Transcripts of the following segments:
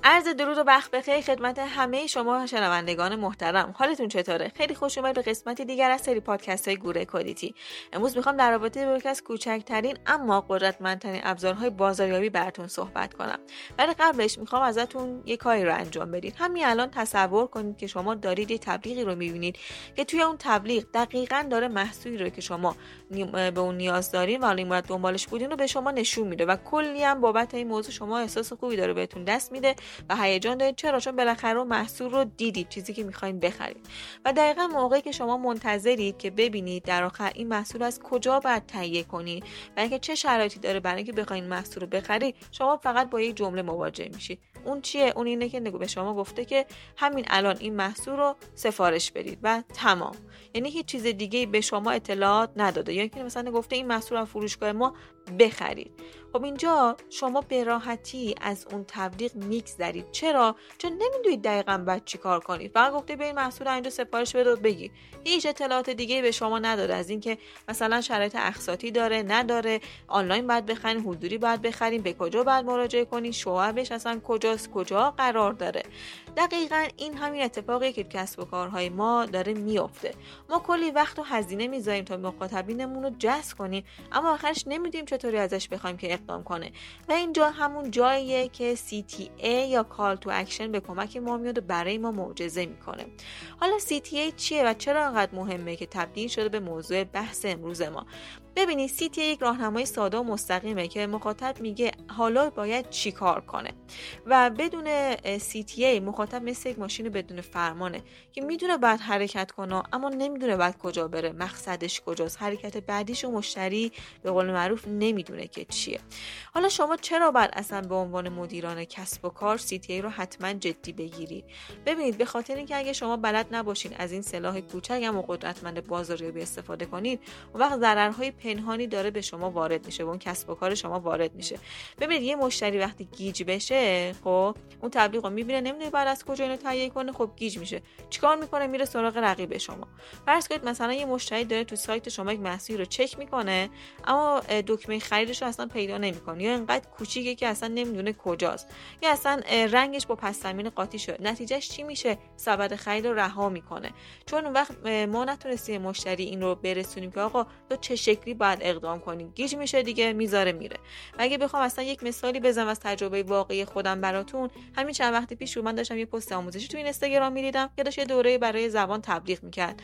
عرض درود و وقت بخیر خدمت همه شما شنوندگان محترم. حالتون چطوره؟ خیلی خوش اومد به قسمتی دیگر از سری پادکست های گوره کدیتی. امروز میخوام در رابطه با یکی از کوچکترین اما قدرتمندترین ابزارهای بازاریابی براتون صحبت کنم. ولی قبلش میخوام ازتون یک کاری رو انجام بدید. همین الان تصور کنید که شما دارید یه تبلیغی رو میبینید که توی اون تبلیغ دقیقاً داره محصولی رو که شما به اون نیاز دارین و الان دنبالش بودین رو به شما نشون میده و کلی هم بابت این موضوع شما احساس خوبی داره بهتون دست میده و هیجان دارید. چرا؟ چون بالاخره محصول رو دیدید، چیزی که میخواین بخرید. و دقیقاً موقعی که شما منتظرید که ببینید در آخر این محصول از کجا باید تهیه کنید و اینکه چه شرایطی داره برای اینکه بخواید محصول رو بخرید، شما فقط با یک جمله مواجه میشید. اون چیه؟ اون اینه که به شما گفته که همین الان این محصول رو سفارش بدید و تمام. یعنی هیچ چیز دیگه‌ای به شما اطلاعات نداده. یعنی که مثلا گفته این محصول از فروشگاه ما بخرید. خب اینجا شما به راحتی از اون تبلیغ میگذرید. چرا؟ چون نمیدونید دقیقاً باید چی کار کنید. فقط گفته برید محصول اینجا سفارش بده و بگیر. هیچ اطلاعات دیگه به شما نداده از اینکه مثلا شرایط اقساطی داره نداره، آنلاین باید بخرید، حضوری باید بخرید، به کجا باید مراجعه کنید، شعبش اصلا کجاست، کجا قرار داره. دقیقاً این همین اتفاقیه که کسب و کارهای ما داره میفته. ما کلی وقت و هزینه میذاریم تا مخاطبینمون رو جذب کنیم، اما آخرش نمیدونیم چطوری ازش بخوایم که اقدام کنه. و اینجا همون جاییه که CTA یا Call to Action به کمک ما میاد و برای ما معجزه میکنه. حالا CTA چیه و چرا انقدر مهمه که تبدیل شده به موضوع بحث امروز ما؟ ببینید، CTA یک راهنمای ساده و مستقیمه که مخاطب میگه حالا باید چی کار کنه و بدون CTA مخاطب مثل یک ماشین بدون فرمانه که میدونه باید حرکت کنه اما نمیدونه باید کجا بره، مقصدش کجاست، حرکت بعدیش و مشتری به قول معروف نمیدونه که چیه. حالا شما چرا باید اصلا به عنوان مدیران کسب و کار CTA رو حتما جدی بگیرید؟ ببینید، به خاطر اینکه اگه شما بلد نباشین از این سلاح کوچک اما قدرتمند بازاریابی استفاده کنید، اون وقت ضررهای پنهانی داره به شما وارد میشه و اون کسب و کار شما وارد میشه. ببینید، یه مشتری وقتی گیج بشه، خب اون تبلیغ رو میبینه، نمیدونه بعد از کجا اینو تهیه کنه، خب گیج میشه. چیکار میکنه؟ میره سراغ رقیب شما. فرض کنید مثلا یه مشتری داره تو سایت شما یک محصول رو چک میکنه اما دکمه خریدش رو اصلا پیدا نمیکنه، یا اینقدر کوچیکه که اصلا نمیدونه کجاست، یا اصلا رنگش با پس زمین قاطی شده. نتیجهش چی میشه؟ سبد خرید رو رها میکنه. چون اون وقت ما نتونستیم مشتری این رو برسونیم که آقا تو چه شکلی باید اقدام کنی. گیج میشه دیگه، میذاره میره. و اگه بخوام مثلا یک مثالی بزنم از تجربه واقعی خودم براتون، همین چند وقت پیش من داشتم یه پست آموزشی تو اینستاگرام می‌دیدم که داشت یه دوره برای زبان تبلیغ میکرد.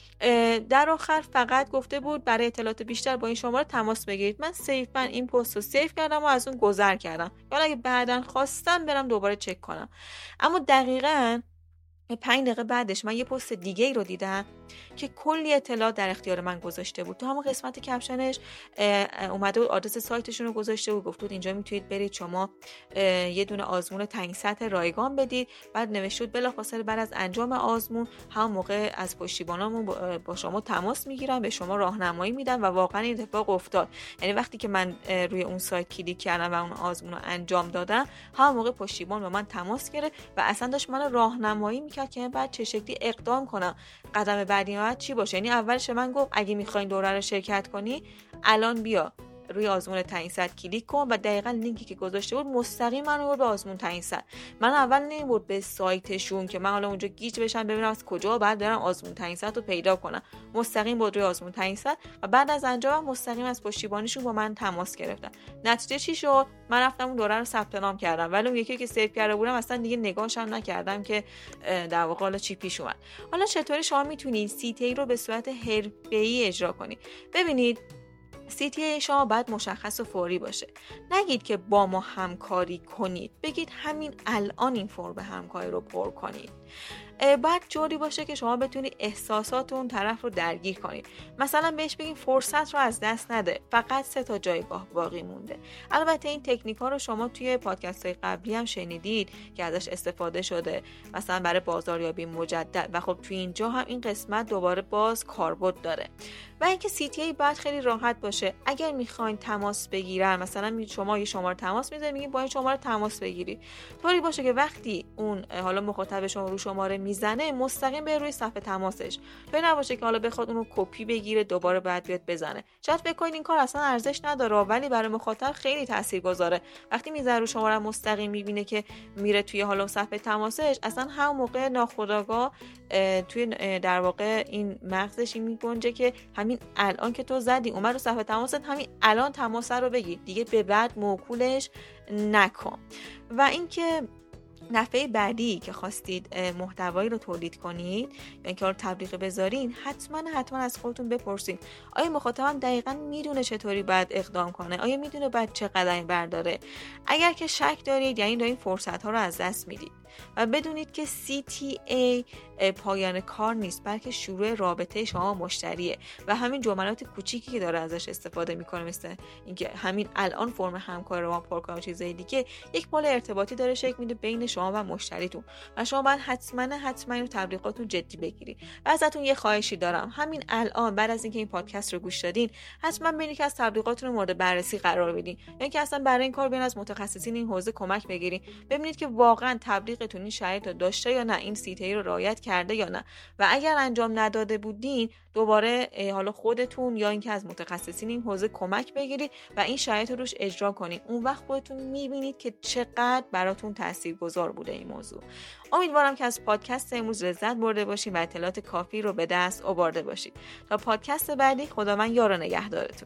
در آخر فقط گفته بود برای اطلاعات بیشتر با این شماره تماس بگیرید. من این پست رو سیو کردم و از اون گذر کردم، حالا اگه بعداً خواستم برم دوباره چک کنم. اما دقیقاً 5 دقیقه بعدش من یه پست دیگه ای رو دیدم که کلی اطلاعات در اختیار من گذاشته بود. تو همون قسمت کپشنش اومده بود آدرس سایتشون رو گذاشته بود، گفت بود اینجا میتونید برید شما یه دونه آزمون تعیین سطح رایگان بدید. بعد نوشته بود بلافاصله بعد از انجام آزمون همون موقع از پشتیبانامون با شما تماس میگیرن، به شما راهنمایی میدن. و واقعا این اتفاق افتاد. یعنی وقتی که من روی اون سایت کلیک کردم و اون آزمون رو انجام دادم، همون موقع پشتیبان با من تماس گرفت و اصلا داشت من راهنمایی میکرد که بعد چه شکلی اقدام کنم، قدم بعدی باید چی باشه. یعنی اولش من گفت اگه میخواین دوره رو شرکت کنی الان بیا روی آزمون تعیین سطح کلیک کن و دقیقاً لینکی که گذاشته بود مستقیم منو برد به آزمون تعیین سطح. من اول نمیبرد به سایتشون که من حالا اونجا گیج بشم ببینم از کجا بعد برم آزمون تعیین سطح رو پیدا کنم. مستقیم برد روی آزمون تعیین سطح و بعد از انجام مستقیم از پشتیبانیشون با من تماس گرفتن. نتیجه چی شد؟ من رفتم اون دوره رو ثبت نام کردم، ولی اون یکی که سیو کرده بودم اصلا دیگه نگاهش هم نکردم که در واقع حالا چی پیش اومد. حالا چطوری شما میتونید CTA رو به صورت حرفه‌ای اجرا کنید؟ ببینید، CTA شما باید مشخص و فوری باشه. نگید که با ما همکاری کنید، بگید همین الان این فرم همکاری رو پر کنید. باید جوری باشه که شما بتونید احساسات اون طرف رو درگیر کنید. مثلا بهش بگین فرصت رو از دست نده، فقط 3 جایگاه باقی مونده. البته این تکنیک ها رو شما توی پادکست های قبلی هم شنیدید که ازش استفاده شده، مثلا برای بازاریابی مجدد. و خب توی اینجا هم این قسمت دوباره باز کاربرد داره. و اینکه CTA باید خیلی راحت باشه. اگر میخواین تماس بگیرن، مثلا شما یه شماره تماس میذارید، میگین با این شماره تماس بگیرید، طوری باشه که وقتی اون حالا مخاطب شما رو شماره میزنه مستقیم به روی صفحه تماسش، تو نباشه که حالا بخواد اونو کپی بگیره دوباره بعد بیاد بزنه. شاید فکر کنید این کار اصلا ارزش نداره، ولی برای مخاطب خیلی تاثیرگذاره. وقتی میذاره رو شماره مستقیم میبینه که میره توی حالا صفحه تماسش، اصلا هم موقع ناخودآگاه توی در واقع این مغزش این میگنجه که همین الان که تو زدی اومد رو صفحه تماست، همین الان تماس رو بگیر، دیگه به بعد موکولش نکن. و اینکه دفعه بعدی که خواستید محتوایی رو تولید کنید یا که رو تبلیغ بذارین، حتما از خودتون بپرسین آیا مخاطبم دقیقاً میدونه چطوری باید اقدام کنه، آیا میدونه باید چه قدمی برداره. اگر که شک دارید یعنی دارین فرصت ها رو از دست میدید. و بدونید که CTA پایان کار نیست، بلکه شروع رابطه شما مشتریه و همین جملات کوچیکی که داره ازش استفاده میکنه، مثل اینکه همین الان فرم همکاری رو ما پر کنیم، چیزای دیگه، یک پل ارتباطی داره شکل میده بین شما و مشتریتون و شما باید حتما اینو تبلیغاتون جدی بگیرید. و ازتون یه خواهشی دارم، همین الان بعد از اینکه این پادکست رو گوش دادین، حتما برید که از تبلیغاتون رو مورد بررسی قرار بدین، یعنی که اصلا برای این کار بیان از متخصصین این حوزه کمک بگیرین، ببینید که واقعا تبلیغتون این شرایط رو داشته یا نه، این CTA رو رعایت کرده یا نه. و اگر انجام نداده بودین، دوباره حالا خودتون یا اینکه از متخصصین این حوزه کمک بگیرید و این شرایط رو روش اجرا کنید. اون وقت خودتون میبینید که چقدر براتون تاثیرگذار بوده این موضوع. امیدوارم که از پادکست امروز لذت برده باشید و اطلاعات کافی رو به دست آورده باشید. تا پادکست بعدی، خداوند یار و نگهدارتون.